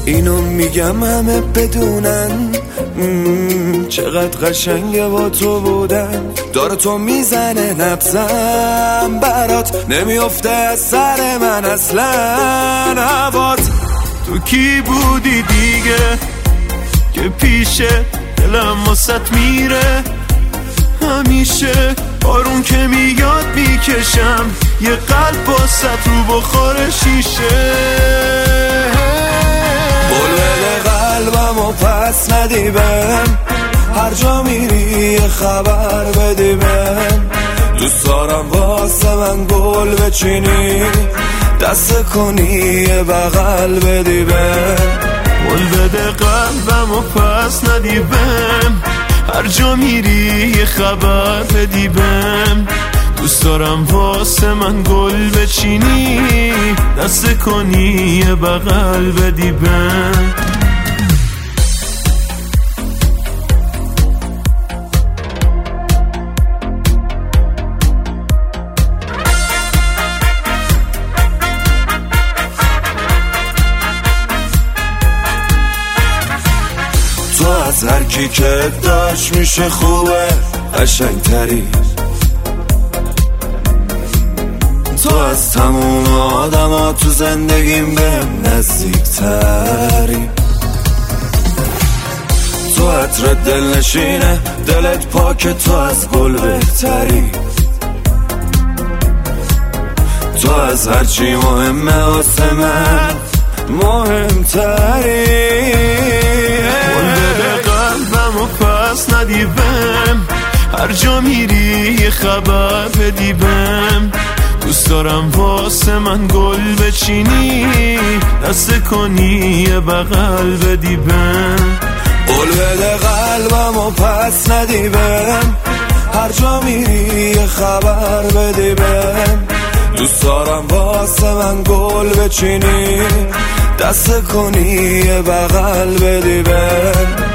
اینو میگم همه بدونن چقدر قشنگه با تو بودن. داره تو میزنه نبزم برات، نمیافته از سر من اصلا هوات. تو کی بودی دیگه که پیشه دلم واسط میره همیشه؟ بارون که میاد میکشم یه قلب واسط رو بخور شیشه. قول بده قلبمو پس ندی بهم، هر جا میری یه خبر بدی بهم. دوست دارم واسه من گل بچینی، دست کنی یه بغل بدی بهم. قول بده قلبمو پس ندی بهم، هر جا میری یه خبر بدی بهم. دوست دارم واسه من گل بچینی، دست کنی یه بغل بدی بهم. تو از هر کی که داشت میشه خوبه قشنگتری، تو از تموم آدم ها تو زندگیم بهم نزدیکتری. تو عطر دل نشینه دلت پاک، تو از گل بهتری. تو از هرچی مهمه واسه من مهمتری. قلبمو پس ندی بهم، هر جا میری یه خبر بدی بهم. دوست دارم واسه من گل بچینی، دست کنی یه بغل بدی بهم. قول بده قلبمو پس ندی بهم، هر جا میری یه خبر بدی بهم. دوست دارم واسه من گل بچینی، دست کنی یه بغل بدی بهم.